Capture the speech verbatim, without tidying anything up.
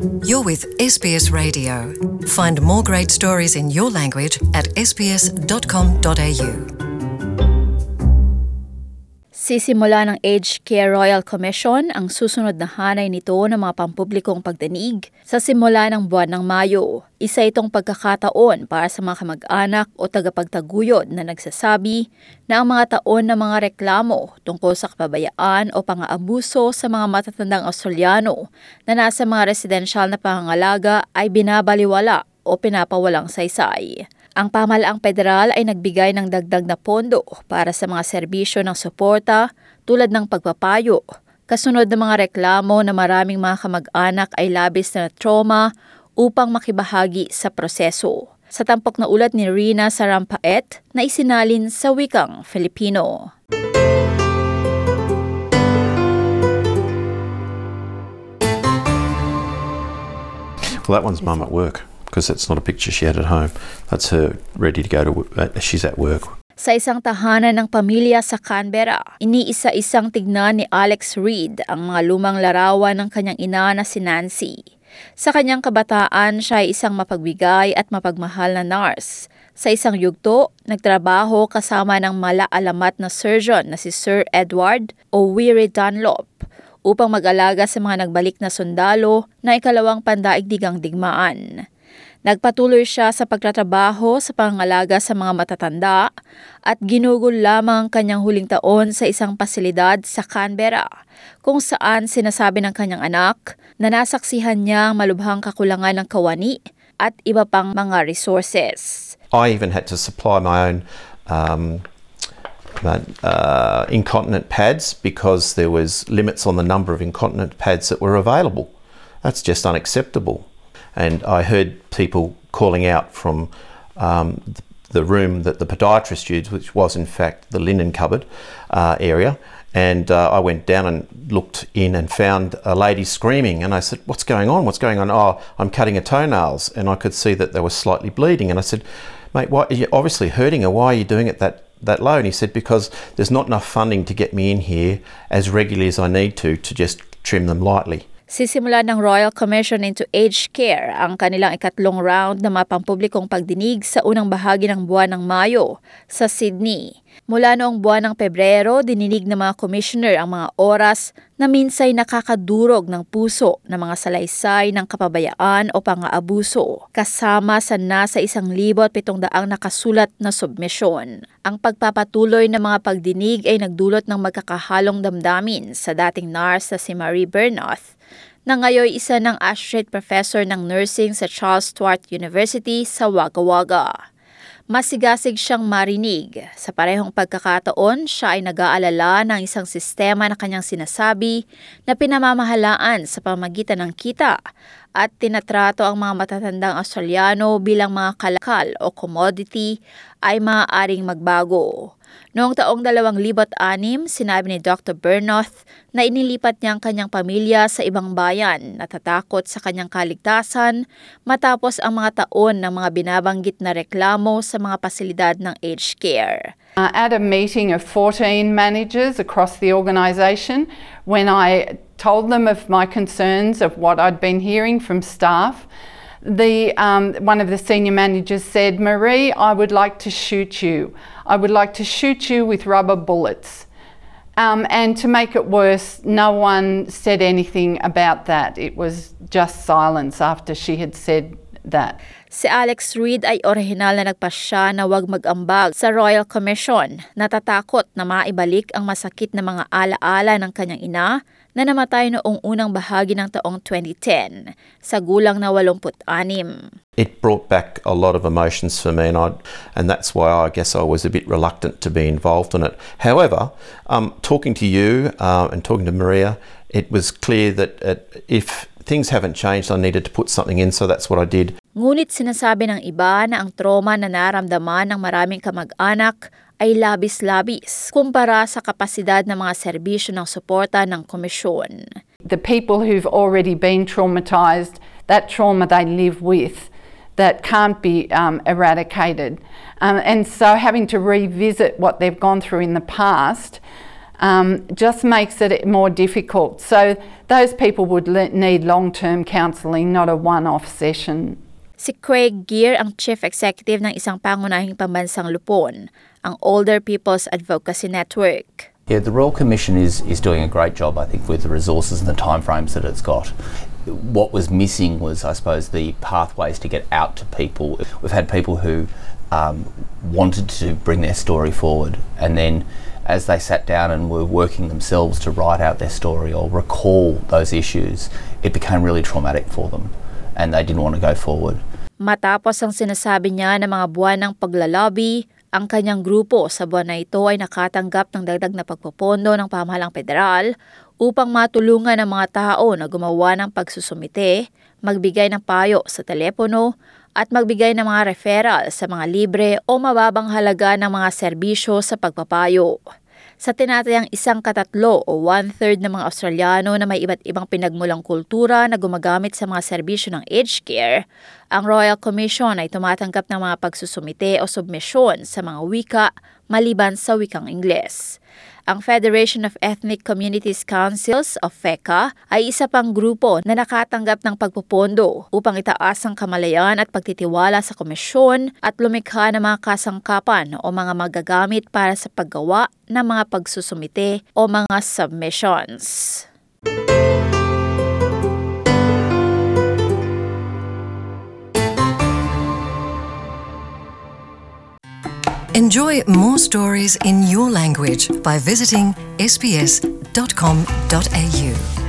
You're with S B S Radio. Find more great stories in your language at s b s dot com dot a u. Sisimula ng Aged Care Royal Commission ang susunod na hanay nito ng mga pampublikong pagdinig sa simula ng buwan ng Mayo. Isa itong pagkakataon para sa mga kamag-anak o tagapagtaguyod na nagsasabi na ang mga taon na mga reklamo tungkol sa kapabayaan o pang-aabuso sa mga matatandang Australiano na nasa mga residential na pangangalaga ay binabaliwala o pinapawalang saysay. Ang pamahalaang federal ay nagbigay ng dagdag na pondo para sa mga serbisyo ng suporta tulad ng pagpapayo, kasunod ng mga reklamo na maraming mga kamag-anak ay labis na trauma upang makibahagi sa proseso. Sa tampok na ulat ni Rina Sarampaet na isinalin sa wikang Filipino. Well, that one's mum at work. Because that's not a picture she had at home. That's her ready to go to work. She's at work. Sa isang tahanan ng pamilya sa Canberra, iniisa-isang tignan ni Alex Reid ang mga lumang larawan ng kanyang ina na si Nancy. Sa kanyang kabataan, siya ay isang mapagbigay at mapagmahal na nurse. Sa isang yugto, nagtrabaho kasama ng malaalamat na surgeon na si Sir Edward o Weary Dunlop upang mag-alaga sa mga nagbalik na sundalo na ikalawang pandaigdigang digmaan. Nagpatuloy siya sa pagtatrabaho sa pangangalaga sa mga matatanda at ginugol lamang ang kanyang huling taon sa isang pasilidad sa Canberra kung saan sinasabi ng kanyang anak na nasaksihan niya ang malubhang kakulangan ng kawani at iba pang mga resources. I even had to supply my own um, uh, incontinent pads because there was limits on the number of incontinent pads that were available. That's just unacceptable. And I heard people calling out from um, the room that the podiatrist used, which was in fact the linen cupboard uh, area. And uh, I went down and looked in and found a lady screaming. And I said, "What's going on? What's going on?" "Oh, I'm cutting her toenails." And I could see that they were slightly bleeding. And I said, "Mate, why, you're obviously hurting her. Why are you doing it that, that low?" And he said, "Because there's not enough funding to get me in here as regularly as I need to, to just trim them lightly." Sisimula ng Royal Commission into Aged Care ang kanilang ikatlong round na mga pampublikong pagdinig sa unang bahagi ng buwan ng Mayo sa Sydney. Mula noong buwan ng Pebrero, dininig ng mga commissioner ang mga oras na minsay nakakadurog ng puso ng mga salaysay ng kapabayaan o pang-aabuso, kasama sa nasa isang libo at pitong daang nakasulat na submisyon. Ang pagpapatuloy ng mga pagdinig ay nagdulot ng magkakahalong damdamin sa dating nurse na si Marie Bernoth, na ngayon isa ng Associate Professor ng Nursing sa Charles Sturt University sa Wagga Wagga. Masigasig siyang marinig. Sa parehong pagkakataon, siya ay nag-aalala ng isang sistema na kanyang sinasabi na pinamamahalaan sa pamagitan ng kita at tinatrato ang mga matatandang Australiano bilang mga kalakal o commodity ay maaaring magbago. Noong taong dalawang libo at anim, sinabi ni Doctor Bernoth na inilipat niya ang kanyang pamilya sa ibang bayan, natatakot sa kanyang kaligtasan matapos ang mga taon ng mga binabanggit na reklamo sa mga pasilidad ng aged care. Uh, at a meeting of fourteen managers across the organisation, when I told them of my concerns of what I'd been hearing from staff, the um, one of the senior managers said, "Marie, I would like to shoot you. I would like to shoot you with rubber bullets." Um, and to make it worse, no one said anything about that. It was just silence after she had said that. Si Alex Reid ay orihinal na nagpasya na huwag mag-ambag sa Royal Commission. Natatakot na maibalik ang masakit na mga alaala ng kanyang ina na namatay noong unang bahagi ng taong twenty ten sa gulang na eighty-six. It brought back a lot of emotions for me, and I, and that's why I guess I was a bit reluctant to be involved in it. However, um, talking to you uh, and talking to Maria, it was clear that it, if things haven't changed, I needed to put something in, so that's what I did. Ngunit sinasabi ng iba na ang trauma na naramdaman ng maraming kamag-anak ay labis-labis kumpara sa kapasidad ng mga serbisyo ng suporta ng komisyon. The people who've already been traumatised, that trauma they live with, that can't be um, eradicated. Um, and so having to revisit what they've gone through in the past um, just makes it more difficult. So those people would le- need long-term counselling, not a one-off session. Si Craig Gear ang Chief Executive ng isang pangunahing pambansang lupon, ang Older People's Advocacy Network. Yeah, the Royal Commission is, is doing a great job, I think, with the resources and the timeframes that it's got. What was missing was, I suppose, the pathways to get out to people. We've had people who um, wanted to bring their story forward, and then as they sat down and were working themselves to write out their story or recall those issues, it became really traumatic for them, and they didn't want to go forward. Matapos ang sinasabi niya na mga buwan ng paglalobby, ang kanyang grupo sa buwan na ito ay nakatanggap ng dagdag na pagpopondo ng pamahalang federal upang matulungan ang mga tao na gumawa ng pagsusumite, magbigay ng payo sa telepono, at magbigay ng mga referral sa mga libre o mababang halaga ng mga serbisyo sa pagpapayo. Sa tinatayang isang katatlo o one-third ng mga Australiano na may iba't ibang pinagmulang kultura na gumagamit sa mga serbisyo ng aged care, ang Royal Commission ay tumatanggap ng mga pagsusumite o submisyon sa mga wika maliban sa wikang Ingles. Ang Federation of Ethnic Communities Councils o FECA ay isa pang grupo na nakatanggap ng pagpupondo upang itaas ang kamalayan at pagtitiwala sa komisyon at lumikha ng mga kasangkapan o mga magagamit para sa paggawa ng mga pagsusumite o mga submissions. Enjoy more stories in your language by visiting s b s dot com dot a u.